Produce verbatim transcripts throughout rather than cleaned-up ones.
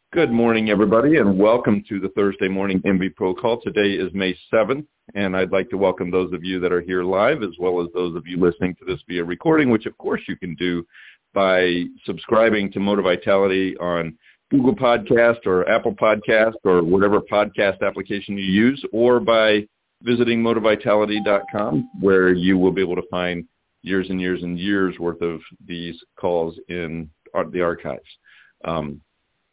Good morning, everybody, and welcome to the Thursday morning M V Pro Call. Today is May seventh, and I'd like to welcome those of you that are here live, as well as those of you listening to this via recording, which, of course, you can do by subscribing to Motor Vitality on Google Podcast or Apple Podcast or whatever podcast application you use, or by visiting motor vitality dot com, where you will be able to find years and years and years worth of these calls in the archives. Um,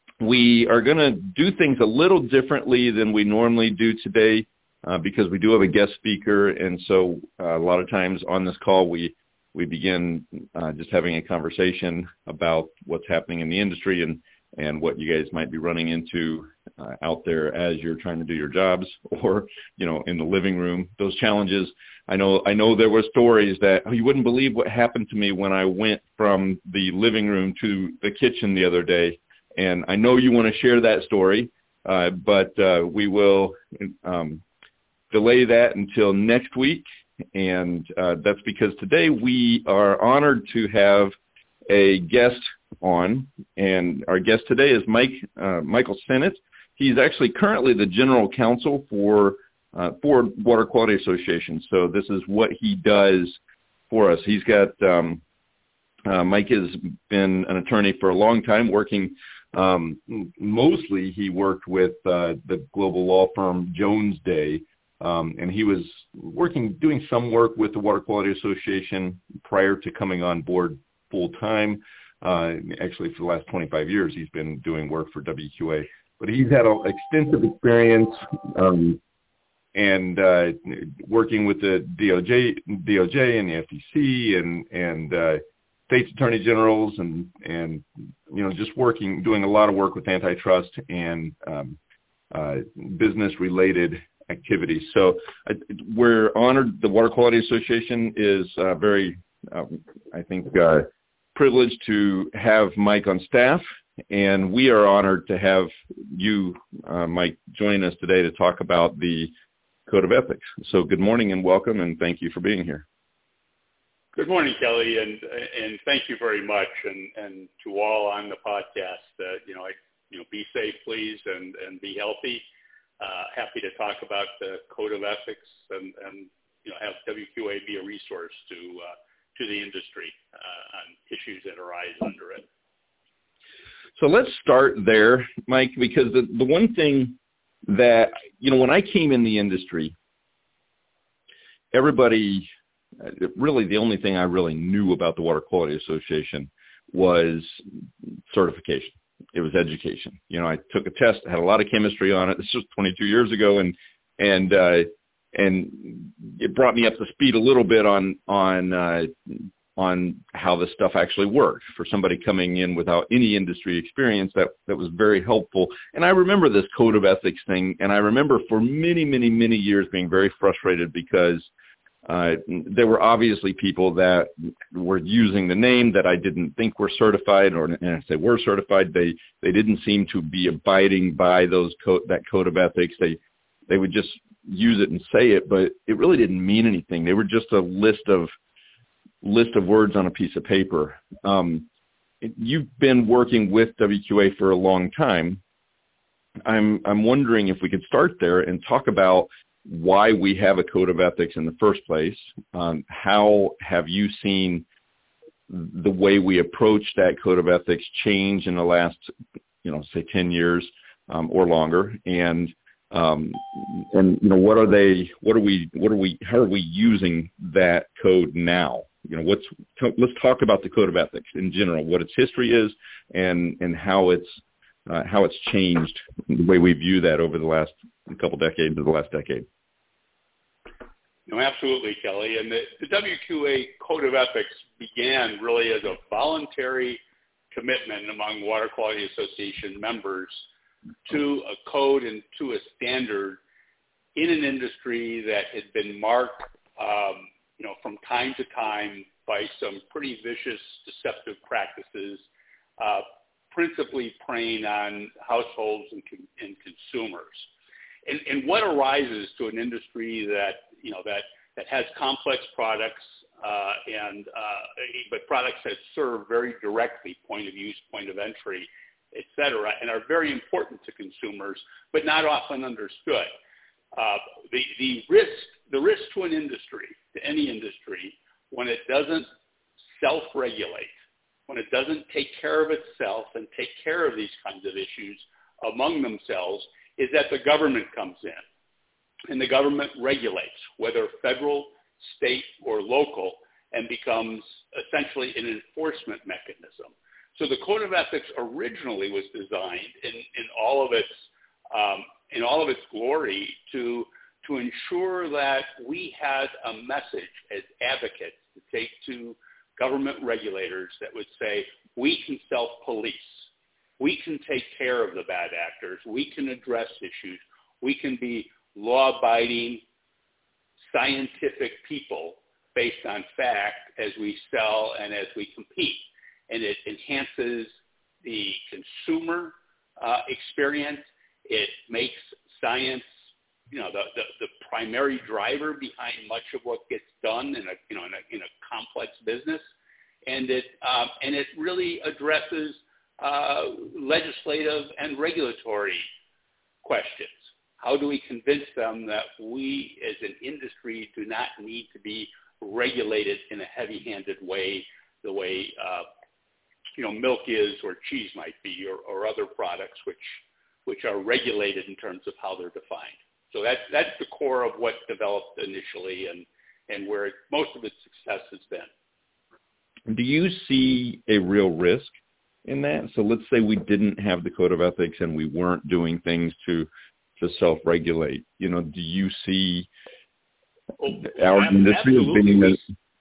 We are going to do things a little differently than we normally do today uh, because we do have a guest speaker, and so uh, a lot of times on this call we we begin uh, just having a conversation about what's happening in the industry and, and what you guys might be running into uh, out there as you're trying to do your jobs, or, you know, in the living room, those challenges. I know I know there were stories that, oh, you wouldn't believe what happened to me when I went from the living room to the kitchen the other day. And I know you want to share that story, uh, but uh, we will um, delay that until next week. And uh, that's because today we are honored to have a guest on. And our guest today is Mike uh, Michael Sennett. He's actually currently the general counsel for uh, Ford Water Quality Association. So this is what he does for us. He's got um, uh, Mike has been an attorney for a long time, working. Um, mostly he worked with uh, the global law firm Jones Day, um, and he was working, doing some work with the Water Quality Association prior to coming on board full-time. Uh, actually, for the last twenty-five years, he's been doing work for W Q A. But he's had an extensive experience um, and uh, working with the D O J, D O J and the F T C and, and uh, state's attorney generals and, and, you know, just working, doing a lot of work with antitrust and um, uh, business-related activities. So uh, we're honored. The Water Quality Association is uh, very, uh, I think, uh, privileged to have Mike on staff, and we are honored to have you, uh, Mike, join us today to talk about the Code of Ethics. So good morning and welcome, and thank you for being here. Good morning, Kelly, and and thank you very much, and, and to all on the podcast. Uh, you know, I, you know, be safe, please, and, and be healthy. Uh, happy to talk about the Code of Ethics, and, and you know, have W Q A be a resource to uh, to the industry uh, on issues that arise under it. So let's start there, Mike, because the the one thing that, you know, when I came in the industry, everybody. Really, the only thing I really knew about the Water Quality Association was certification. It was education. You know, I took a test, had a lot of chemistry on it. This was twenty-two years ago, and and uh, and it brought me up to speed a little bit on on uh, on how this stuff actually worked. For somebody coming in without any industry experience, that that was very helpful. And I remember this Code of Ethics thing, and I remember for many, many, many years being very frustrated because Uh, there were obviously people that were using the name that I didn't think were certified, or and if they were certified, they, they didn't seem to be abiding by those code, that code of ethics. They they would just use it and say it, but it really didn't mean anything. They were just a list of list of words on a piece of paper. Um, you've been working with W Q A for a long time. I'm I'm wondering if we could start there and talk about why we have a code of ethics in the first place. Um, how have you seen the way we approach that code of ethics change in the last, you know, say ten years um, or longer? And um, and you know, what are they? What are we? What are we? How are we using that code now? You know, what's? Let's talk about the code of ethics in general. What its history is, and and how it's uh, how it's changed the way we view that over the last couple decades of the last decade. No, absolutely, Kelly. And the, the W Q A Code of Ethics began really as a voluntary commitment among Water Quality Association members to a code and to a standard in an industry that had been marked, um, you know, from time to time by some pretty vicious, deceptive practices, uh, principally preying on households and, and consumers. And, and what arises to an industry that, you know, that, that has complex products uh, and uh, but products that serve very directly point of use, point of entry, et cetera, and are very important to consumers, but not often understood. Uh, the, the risk, the risk to an industry, to any industry, when it doesn't self-regulate, when it doesn't take care of itself and take care of these kinds of issues among themselves, is that the government comes in and the government regulates, whether federal, state, or local, and becomes essentially an enforcement mechanism. So the Code of Ethics originally was designed in, in all of its um, in all of its glory to to ensure that we had a message as advocates to take to government regulators that would say, we can self-police. We can take care of the bad actors. We can address issues. We can be law-abiding, scientific people based on fact as we sell and as we compete. And it enhances the consumer uh, experience. It makes science, you know, the, the, the primary driver behind much of what gets done in a, you know, in a, in a complex business. And it, um, and it really addresses uh, legislative and regulatory questions. How do we convince them that we as an industry do not need to be regulated in a heavy-handed way, the way, uh, you know, milk is or cheese might be, or, or other products which which are regulated in terms of how they're defined. So that's, that's the core of what developed initially and, and where it, most of its success has been. Do you see a real risk in that? So let's say we didn't have the Code of Ethics and we weren't doing things to to self-regulate. You know, do you see oh, our industry as being we,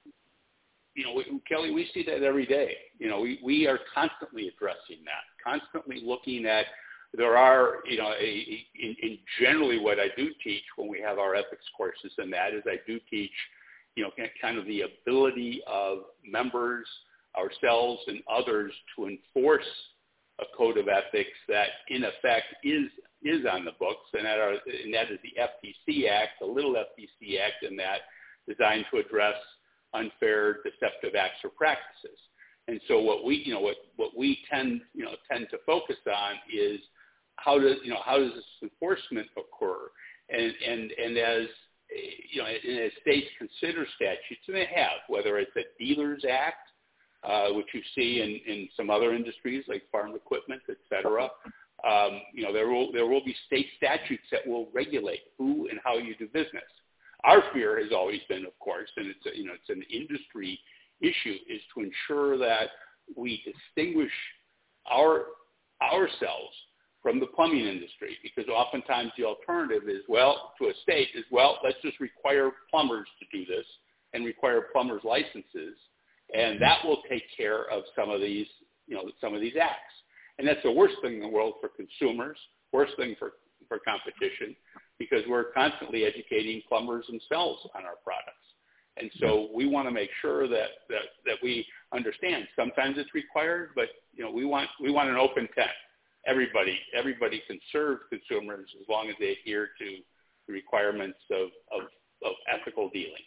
you know, we, Kelly, we see that every day. You know, we, we are constantly addressing that, constantly looking at. There are, you know, a, a, in, in generally what I do teach when we have our ethics courses, and that is I do teach, you know, kind of the ability of members, ourselves, and others to enforce a code of ethics that, in effect, is is on the books, and that, are, and that is the F T C Act, the little F T C Act, and that designed to address unfair, deceptive acts or practices. And so what we, you know, what, what we tend, you know, tend to focus on is how does, you know, how does this enforcement occur? And, and, and as, you know, and as states consider statutes, and they have, whether it's a Dealers Act, uh, which you see in, in some other industries like farm equipment, et cetera, um, you know, there will, there will be state statutes that will regulate who and how you do business. Our fear has always been, of course, and it's, a, you know, it's an industry issue, is to ensure that we distinguish our ourselves from the plumbing industry, because oftentimes the alternative is, well, to a state is, well, let's just require plumbers to do this and require plumbers' licenses, and that will take care of some of these, you know, some of these acts. And that's the worst thing in the world for consumers, worst thing for, for competition, because we're constantly educating plumbers themselves on our products. And so we want to make sure that, that, that we understand. Sometimes it's required, but, you know, we want we want an open tent. Everybody everybody can serve consumers as long as they adhere to the requirements of, of, of ethical dealings.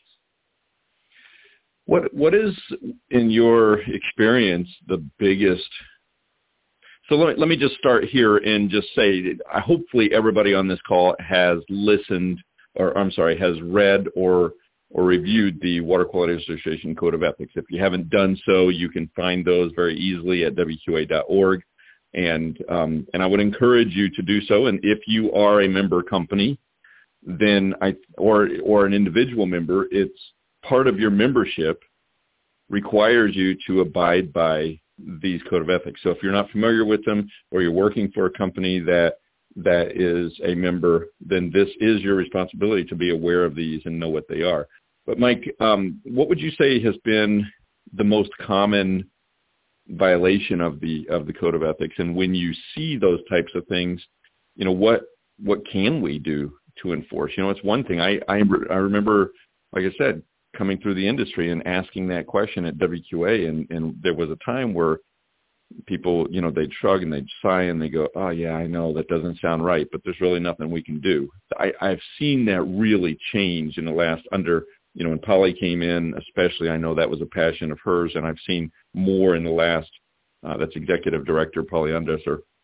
What what is, in your experience, the biggest? So let me, let me just start here and just say, that hopefully everybody on this call has listened, or I'm sorry, has read or or reviewed the Water Quality Association Code of Ethics. If you haven't done so, you can find those very easily at W Q A dot org. And um, and I would encourage you to do so. And if you are a member company, then I or or an individual member, it's part of your membership requires you to abide by these Code of Ethics. So if you're not familiar with them, or you're working for a company that that is a member, then this is your responsibility to be aware of these and know what they are. But Mike, um, what would you say has been the most common violation of the of the Code of Ethics? And when you see those types of things, you know, what what can we do to enforce? You know, it's one thing. I I, I remember, like I said, coming through the industry and asking that question at W Q A, and, and there was a time where people, you know, they'd shrug and they'd sigh and they go, oh, yeah, I know that doesn't sound right, but there's really nothing we can do. I, I've seen that really change in the last under, you know, when Polly came in, especially, I know that was a passion of hers, and I've seen more in the last, uh, that's Executive Director Polly Undesser,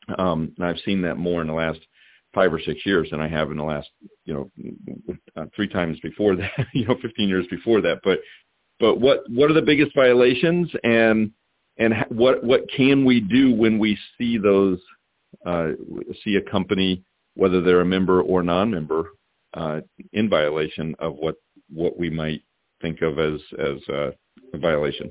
Um, and I've seen that more in the last five or six years than I have in the last, you know, uh, three times before that, you know, fifteen years before that. But, but what, what are the biggest violations, and, and what, what can we do when we see those, uh, see a company, whether they're a member or non-member, uh, in violation of what, what we might think of as, as uh, a violation?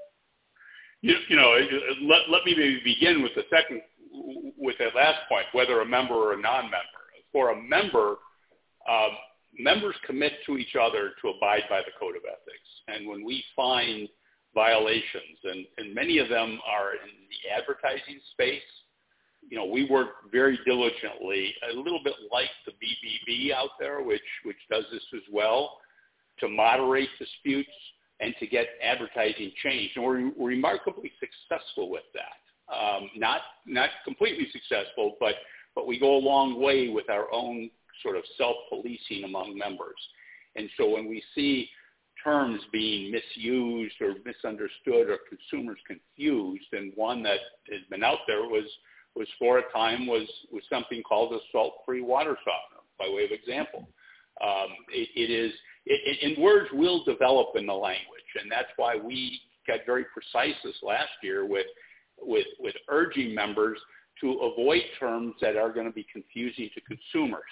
You, you know, let, let me maybe begin with the second, with that last point, whether a member or a non-member. For a member, um, members commit to each other to abide by the code of ethics. And when we find violations, and, and many of them are in the advertising space, you know, we work very diligently, a little bit like the B B B out there, which, which does this as well, to moderate disputes and to get advertising changed. And we're, we're remarkably successful with that. Um, not not completely successful, but but we go a long way with our own sort of self-policing among members. And so when we see terms being misused or misunderstood or consumers confused, and one that has been out there was was for a time was was something called a salt-free water softener, by way of example. Um, it, it is, it, it, and words will develop in the language, and that's why we got very precise this last year with with with urging members to avoid terms that are going to be confusing to consumers.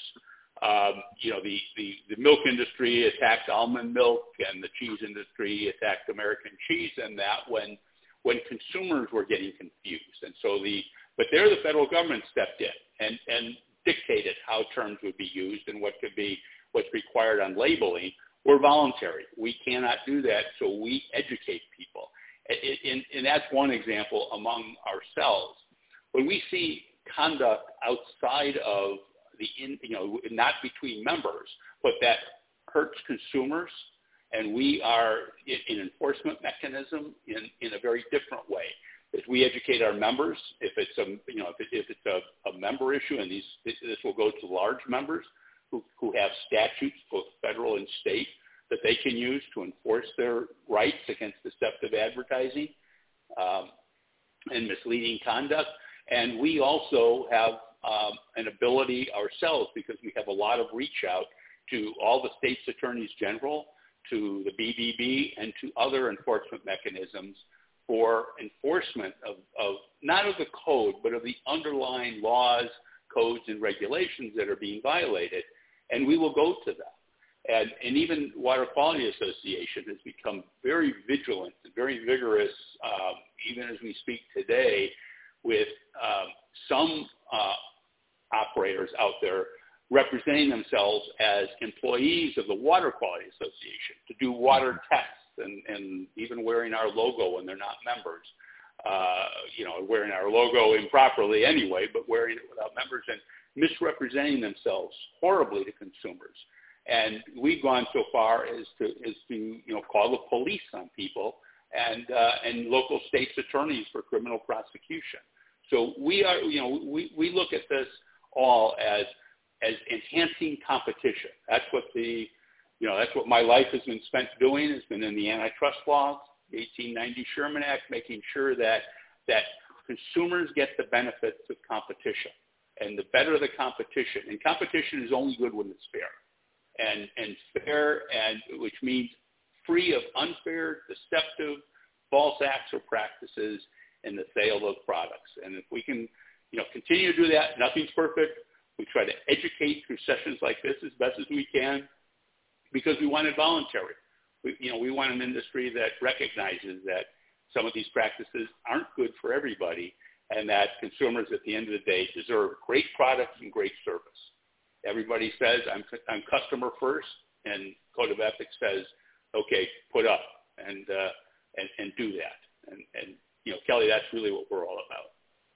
Um, you know, the, the, the milk industry attacked almond milk, and the cheese industry attacked American cheese, and that when when consumers were getting confused. And so the, but there the federal government stepped in and, and dictated how terms would be used and what could be, what's required on labeling. We're voluntary. We cannot do that, so we educate people. And, and that's one example among ourselves. When we see conduct outside of the, in, you know, not between members, but that hurts consumers, and we are an enforcement mechanism in, in a very different way. As we educate our members, if it's a, you know, if, it, if it's a, a member issue, and these, this will go to large members who, who have statutes, both federal and state, that they can use to enforce their rights against deceptive advertising um, and misleading conduct. And we also have um, an ability ourselves, because we have a lot of reach out to all the state's attorneys general, to the B B B, and to other enforcement mechanisms for enforcement of, of not of the code, but of the underlying laws, codes, and regulations that are being violated. And we will go to them. And, and even Water Quality Association has become very vigilant and very vigorous, um, even as we speak today, with um, some uh, operators out there representing themselves as employees of the Water Quality Association to do water tests, and, and even wearing our logo when they're not members. Uh, you know, wearing our logo improperly anyway, but wearing it without members, and misrepresenting themselves horribly to consumers. And we've gone so far as to, as to you know, call the police on people, and uh, and local state's attorneys for criminal prosecution. So we are, you know, we, we look at this all as as enhancing competition. That's what the, you know, that's what my life has been spent doing. Has been in the antitrust laws, the eighteen ninety Sherman Act, making sure that that consumers get the benefits of competition. And the better the competition, and competition is only good when it's fair. And, and fair, and which means free of unfair, deceptive, false acts or practices in the sale of products. And if we can, you know, continue to do that, nothing's perfect. We try to educate through sessions like this as best as we can, because we want it voluntary. We, you know, we want an industry that recognizes that some of these practices aren't good for everybody, and that consumers at the end of the day deserve great products and great service. Everybody says, I'm, I'm customer first, and Code of Ethics says, okay, put up and, uh, and, and do that. And, and, you know, Kelly, that's really what we're all about.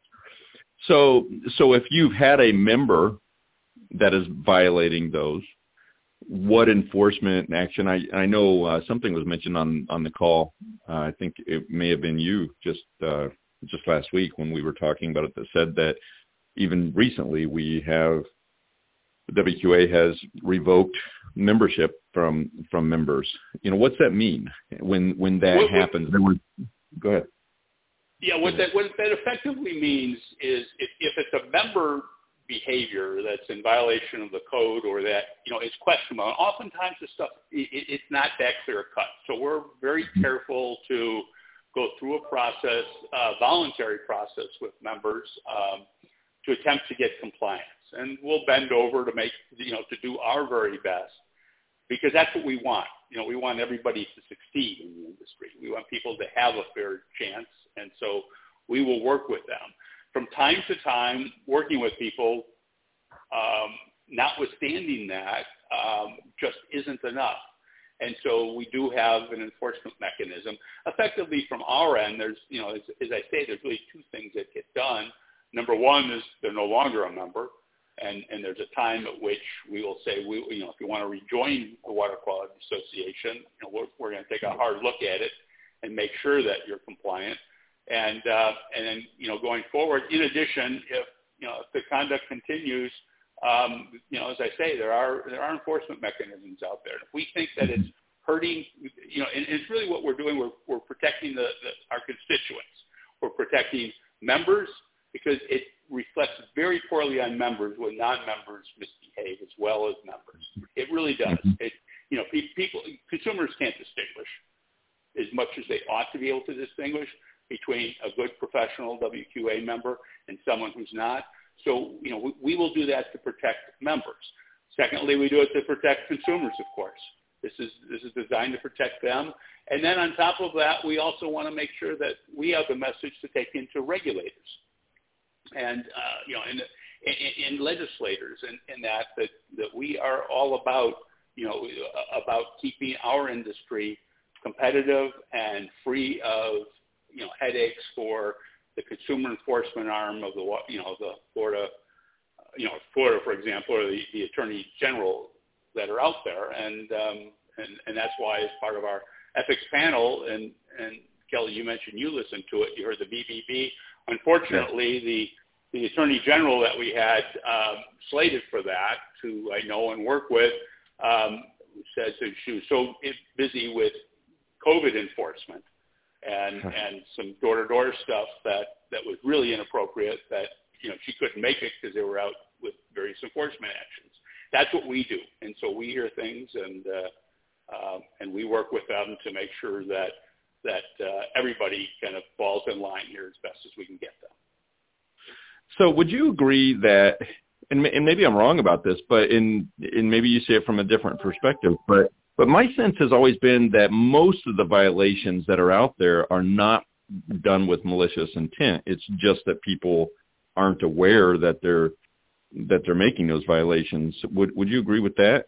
So, so if you've had a member that is violating those, what enforcement action? I, I know uh, something was mentioned on, on the call. Uh, I think it may have been you just uh, just last week when we were talking about it, that said that even recently we have, the W Q A has revoked membership from from members. You know, what's that mean when when that what, happens? What, Go ahead. Yeah, what that what that effectively means is if, if it's a member behavior that's in violation of the code or that, you know, is questionable, and oftentimes the stuff, it, it's not that clear cut. So we're very careful to go through a process, a voluntary process with members um, to attempt to get compliance. And we'll bend over to make, you know, to do our very best because that's what we want. You know, we want everybody to succeed in the industry. We want people to have a fair chance. And so we will work with them. From time to time, working with people, um, notwithstanding that, um, just isn't enough. And so we do have an enforcement mechanism. Effectively, from our end, there's, you know, as, as I say, there's really two things that get done. Number one is they're no longer a member, and, and there's a time at which we will say, we, you know, if you want to rejoin the Water Quality Association, you know, we're, we're going to take a hard look at it and make sure that you're compliant. And uh, and then, you know, going forward, in addition, if, you know, if the conduct continues, um, you know, as I say, there are there are enforcement mechanisms out there. If we think that it's hurting, you know, and it's really what we're doing. We're we're protecting the, the our constituents. We're protecting members because it reflects very poorly on members when non-members misbehave as well as members. It really does. It, you know, people, consumers can't distinguish as much as they ought to be able to distinguish between a good professional W Q A member and someone who's not. So, you know, we, we will do that to protect members. Secondly, we do it to protect consumers, of course. This is this is designed to protect them. And then on top of that, we also want to make sure that we have the message to take into regulators and, uh, you know, and, and, and legislators and, and that, that, that we are all about, you know, about keeping our industry competitive and free of, you know, headaches for the consumer enforcement arm of the, you know, the Florida, you know, Florida, for example, or the, the attorney general that are out there. And, um, and, and that's why as part of our ethics panel, and, and Kelly, you mentioned you listened to it, you heard the B B B. Unfortunately, yeah. the, the attorney general that we had um, slated for that, who I know and work with, um, said that she was so busy with COVID enforcement and and some door-to-door stuff that, that was really inappropriate that, you know, she couldn't make it because they were out with various enforcement actions. That's what we do. And so we hear things and uh, uh, and we work with them to make sure that, that uh, everybody kind of falls in line here as best as we can get them. So would you agree that, and, and maybe I'm wrong about this, but in, in maybe you see it from a different perspective, but But my sense has always been that most of the violations that are out there are not done with malicious intent. It's just that people aren't aware that they're that they're making those violations. Would Would you agree with that?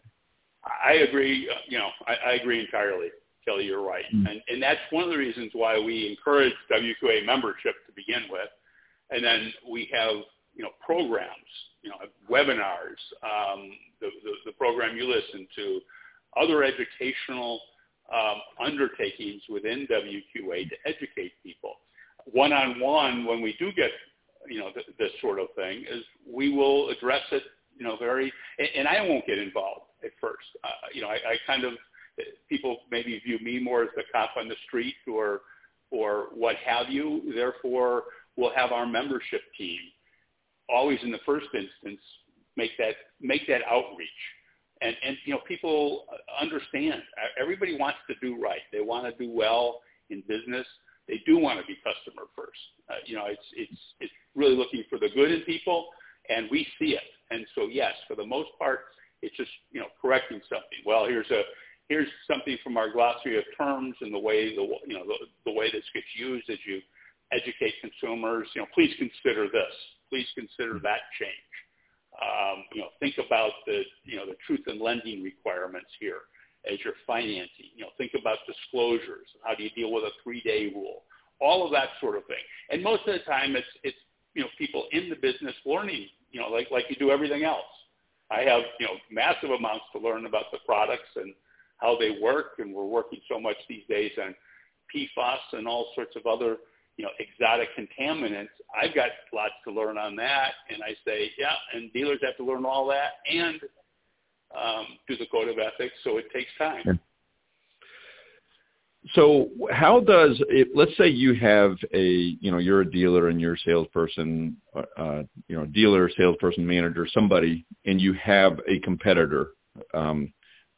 I agree. You know, I, I agree entirely, Kelly. You're right, mm-hmm. and and that's one of the reasons why we encourage W Q A membership to begin with, and then we have, you know, programs, you know, webinars, um, the, the the program you listen to, other educational um, undertakings within W Q A to educate people. One-on-one, when we do get, you know, th- this sort of thing, is we will address it, you know, very, and, and I won't get involved at first. Uh, you know, I, I kind of, people maybe view me more as the cop on the street or, or what have you. Therefore, we'll have our membership team always in the first instance make that, make that outreach. And, and, you know, people understand. Everybody wants to do right. They want to do well in business. They do want to be customer first. Uh, you know, it's, it's, it's really looking for the good in people, and we see it. And so, yes, for the most part, it's just, you know, correcting something. Well, here's a here's something from our glossary of terms and the way the you know the, the way this gets used as you educate consumers. You know, please consider this. Please consider that change. Um, you know, think about the, you know, the truth in lending requirements here as you're financing. You know, think about disclosures. How do you deal with a three-day rule? All of that sort of thing. And most of the time, it's it's you know people in the business learning. You know, like like you do everything else. I have you know massive amounts to learn about the products and how they work, and we're working so much these days on P FAS and all sorts of other, you know, exotic contaminants. I've got lots to learn on that. And I say, yeah, and dealers have to learn all that and um, do the code of ethics. So it takes time. So how does it, let's say you have a, you know, you're a dealer and you're a salesperson, uh, you know, dealer, salesperson, manager, somebody, and you have a competitor, um,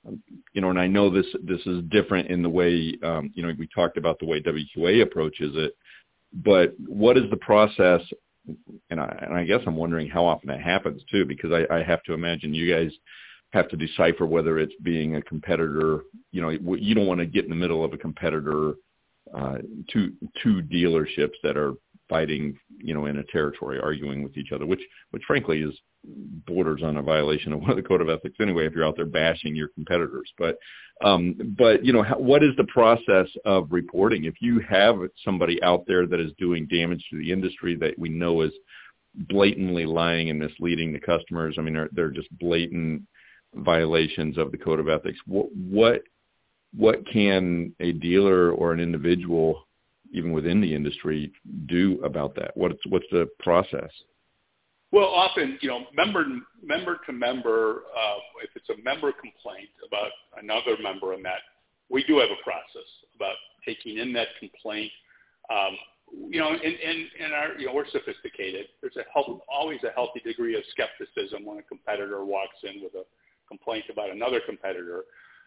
you know, and I know this, this is different in the way, um, you know, we talked about the way W Q A approaches it, but what is the process? And I, and I guess I'm wondering how often that happens too, because I, I have to imagine you guys have to decipher whether it's being a competitor. You know, you don't want to get in the middle of a competitor, uh, two, two dealerships that are fighting, you know, in a territory, arguing with each other, which, which frankly is borders on a violation of one of the code of ethics anyway, if you're out there bashing your competitors. But, um, but, you know, how, what is the process of reporting? If you have somebody out there that is doing damage to the industry that we know is blatantly lying and misleading the customers, I mean, they're, they're just blatant violations of the code of ethics. What, what, what can a dealer or an individual, even within the industry, do about that? What's, what's the process? Well, often, you know, member, member to member, uh, if it's a member complaint about another member in that, we do have a process about taking in that complaint. Um, you know, and, and, and our, you know, we're sophisticated. There's a health, always a healthy degree of skepticism when a competitor walks in with a complaint about another competitor.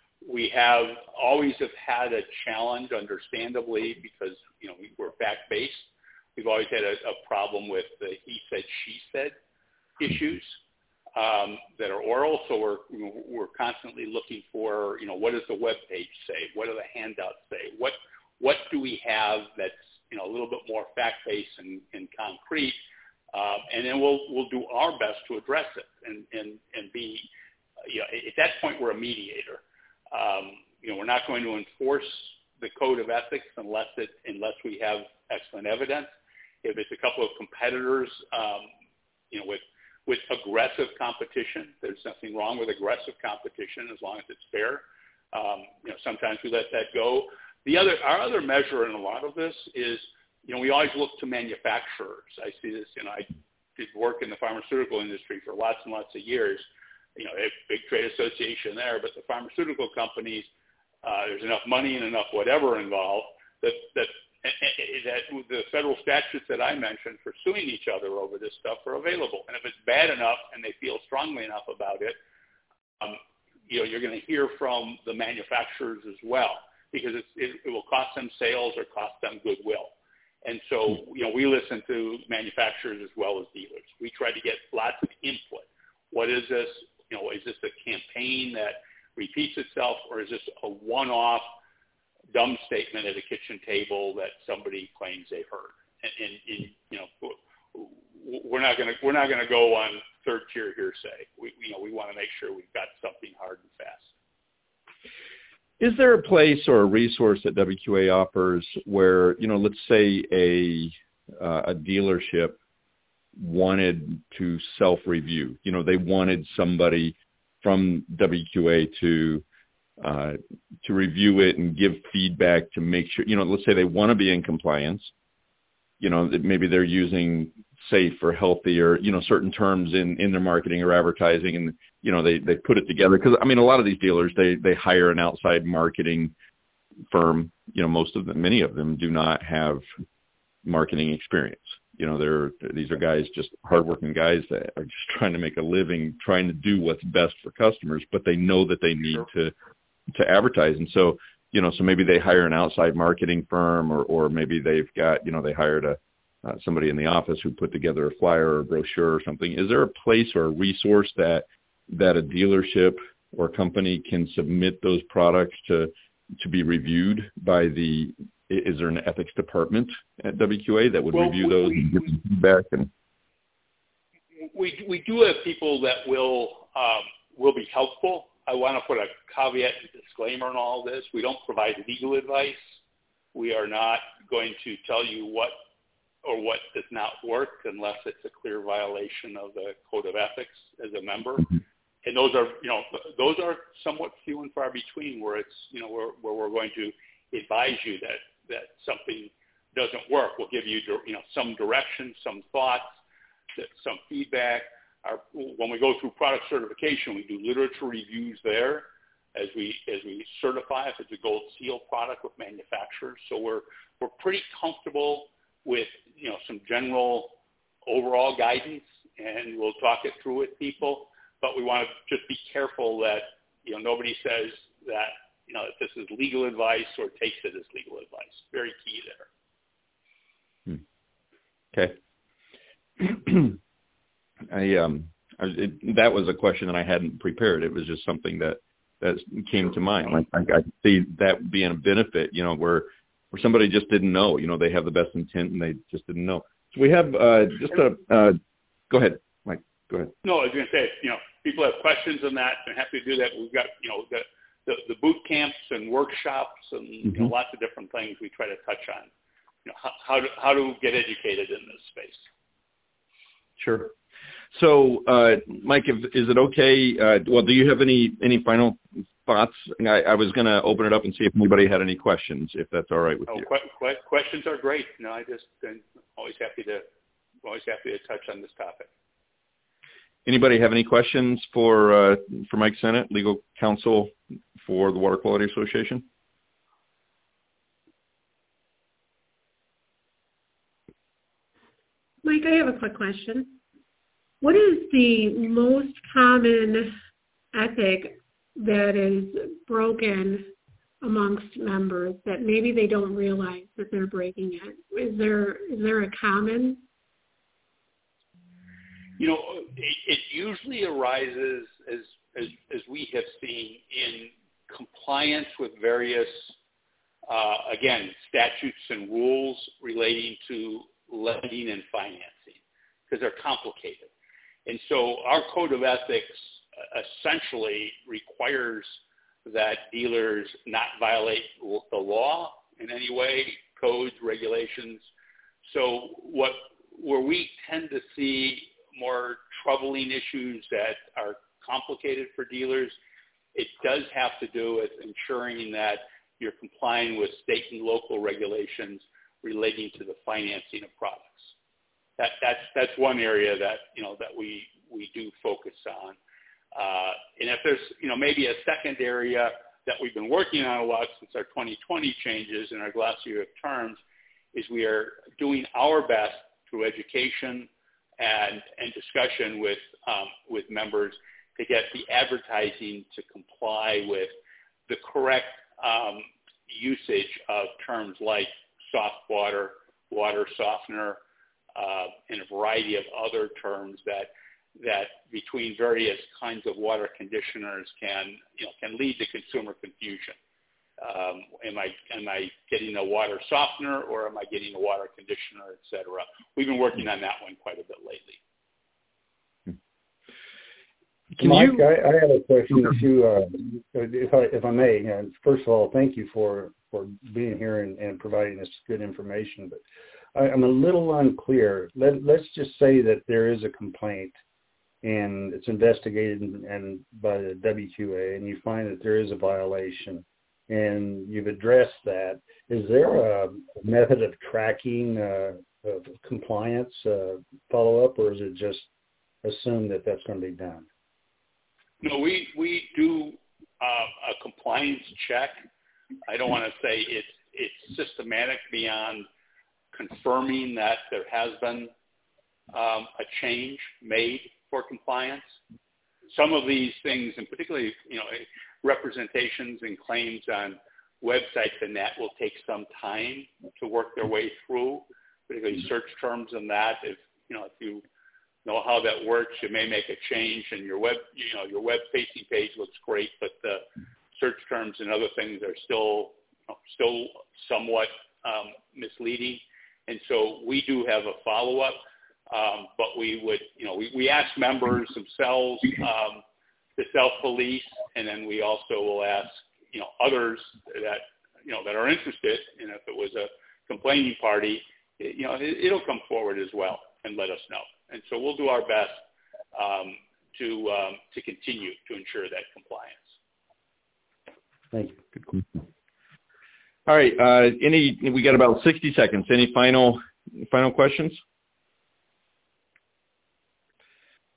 We have always have had a challenge, understandably, because, you know, we, we're fact-based. We've always had a, a problem with the he said, she said issues um, that are oral. So we're, you know, we're constantly looking for, you know, what does the web page say? What do the handouts say? What, what do we have that's, you know, a little bit more fact-based and, and concrete? Uh, and then we'll, we'll do our best to address it and, and, and be, you know, at that point we're a mediator. Um, you know, we're not going to enforce the code of ethics unless it, unless we have excellent evidence. If it's a couple of competitors, um, you know, with with aggressive competition, there's nothing wrong with aggressive competition as long as it's fair. Um, you know, sometimes we let that go. The other, our other measure in a lot of this is, you know, we always look to manufacturers. I see this, you know, I did work in the pharmaceutical industry for lots and lots of years. You know, they have a big trade association there, but the pharmaceutical companies, uh, there's enough money and enough whatever involved that that. that the federal statutes that I mentioned for suing each other over this stuff are available. And if it's bad enough and they feel strongly enough about it, um, you know, you're going to hear from the manufacturers as well, because it's, it, it will cost them sales or cost them goodwill. And so, you know, we listen to manufacturers as well as dealers. We try to get lots of input. What is this? You know, is this a campaign that repeats itself, or is this a one-off dumb statement at a kitchen table that somebody claims they heard? And, and, and you know, we're not going to we're not going to go on third tier hearsay. We you know we want to make sure we've got something hard and fast. Is there a place or a resource that W Q A offers where, you know, let's say a uh, a dealership wanted to self-review? You know, they wanted somebody from W Q A to Uh, to review it and give feedback to make sure, you know, let's say they want to be in compliance, you know, that maybe they're using safe or healthy or, you know, certain terms in, in their marketing or advertising, and, you know, they, they put it together. Because, I mean, a lot of these dealers, they, they hire an outside marketing firm. You know, most of them, many of them do not have marketing experience. You know, they're, these are guys, just hardworking guys that are just trying to make a living, trying to do what's best for customers, but they know that they need to to advertise. And so, you know, so maybe they hire an outside marketing firm, or, or maybe they've got, you know, they hired a, uh, somebody in the office who put together a flyer or a brochure or something. Is there a place or a resource that, that a dealership or company can submit those products to, to be reviewed by the, is there an ethics department at W Q A that would well, review we, those we, and give them feedback? And we, we do have people that will, um, will be helpful. I want to put a caveat and disclaimer on all this. We don't provide legal advice. We are not going to tell you what or what does not work unless it's a clear violation of the code of ethics as a member. Mm-hmm. And those are, you know, those are somewhat few and far between where it's, you know, where, where we're going to advise you that, that something doesn't work. We'll give you, you know, some direction, some thoughts, some feedback. Our, when we go through product certification, we do literature reviews there. as we as we certify if it's a gold seal product with manufacturers. So we're we're pretty comfortable with, you know, some general overall guidance, and we'll talk it through with people. But we want to just be careful that, you know, nobody says that, you know, that this is legal advice or takes it as legal advice. Very key there. Okay. I um I, it, that was a question that I hadn't prepared. It was just something that that came to mind. Like I, I see that being a benefit, you know, where where somebody just didn't know. You know, they have the best intent and they just didn't know. So we have uh, just a uh, go ahead, Mike. Go ahead. No, I was going to say, you know, people have questions on that. I'm happy to do that. We've got, you know, the the, the boot camps and workshops and mm-hmm. you know, lots of different things we try to touch on. You know, how, how to how to get educated in this space. Sure. So, uh, Mike, if, is it okay? Uh, well, do you have any, any final thoughts? I, I was going to open it up and see if anybody had any questions, if that's all right with oh, you. Qu- qu- questions are great. No, I just I'm always happy to always happy to touch on this topic. Anybody have any questions for uh, for Mike Sennett, legal counsel for the Water Quality Association? Mike, I have a quick question. What is the most common ethic that is broken amongst members that maybe they don't realize that they're breaking it? Is there is there a common? You know, it, it usually arises, as, as as we have seen, in compliance with various, uh, again, statutes and rules relating to lending and financing, because they're complicated. And so our code of ethics essentially requires that dealers not violate the law in any way, codes, regulations. So what where we tend to see more troubling issues that are complicated for dealers, it does have to do with ensuring that you're complying with state and local regulations relating to the financing of products. That, that's that's one area that, you know, that we we do focus on. Uh, and if there's, you know, maybe a second area that we've been working on a lot since our twenty twenty changes and our glossary of terms, is we are doing our best through education and and discussion with um, with members to get the advertising to comply with the correct um, usage of terms like soft water, water softener, uh, and a variety of other terms that that between various kinds of water conditioners can, you know, can lead to consumer confusion. Um, am I am I getting a water softener or am I getting a water conditioner, et cetera? We've been working on that one quite a bit lately. Can Mike, you... I, I have a question if you, uh, if I if I may. And first of all, thank you for, for being here and, and providing us good information. But I, I'm a little unclear. Let, let's just say that there is a complaint and it's investigated and, and by the W Q A, and you find that there is a violation, and you've addressed that. Is there a method of tracking uh, of compliance uh, follow-up, or is it just assume that that's going to be done? No, we we do uh, a compliance check. I don't want to say it's it's systematic beyond confirming that there has been um, a change made for compliance. Some of these things, and particularly, you know, representations and claims on websites and that will take some time to work their way through, particularly search terms and that. If, you know, if you know how that works, you may make a change and your web, you know, your web facing page looks great, but the search terms and other things are still, you know, still somewhat um, misleading. And so we do have a follow-up. Um, but we would, you know, we, we ask members themselves um, to self-police, and then we also will ask, you know, others that, you know, that are interested, and if it was a complaining party, it, you know, it, it'll come forward as well and let us know. And so we'll do our best um, to um, to continue to ensure that compliance. Thank you. Good question. All right. Uh, any? We got about sixty seconds. Any final final questions?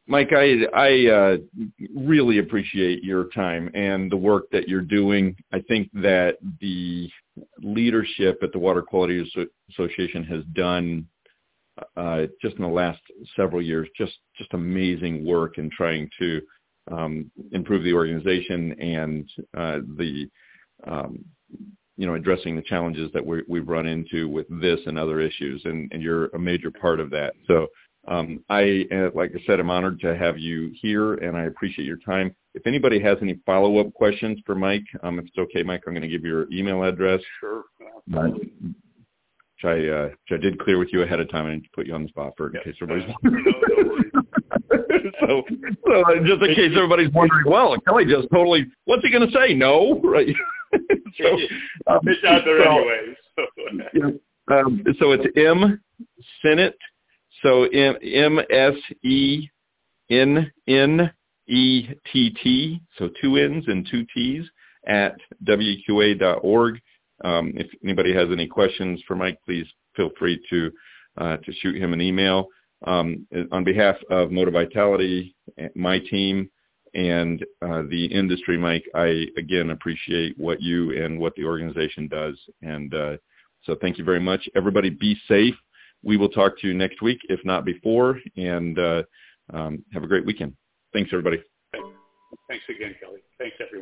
Mike, I, I uh, really appreciate your time and the work that you're doing. I think that the leadership at the Water Quality Association has done uh, just in the last several years, just, just amazing work in trying to um, improve the organization and uh, the, um, you know, addressing the challenges that we, we've run into with this and other issues. And, and you're a major part of that. So Um, I, uh, like I said, I'm honored to have you here, and I appreciate your time. If anybody has any follow-up questions for Mike, um, if it's okay, Mike, I'm going to give you your email address. Sure. Uh, which, I, uh, which I did clear with you ahead of time. I didn't put you on the spot for it in yep. case everybody's uh, wondering. so, so uh, just in case everybody's wondering, well, Kelly just totally, what's he going to say? No, right? so, um, it's out there so, anyways. So. yeah, um, so it's M Senate. So M S E N N E T T, so two N's and two T's at W Q A dot org. Um, if anybody has any questions for Mike, please feel free to uh, to shoot him an email. Um, on behalf of Motor Vitality, my team, and uh, the industry, Mike, I again appreciate what you and what the organization does. And uh, so thank you very much. Everybody be safe. We will talk to you next week, if not before, and uh, um, have a great weekend. Thanks, everybody. Thanks again, Kelly. Thanks, everybody.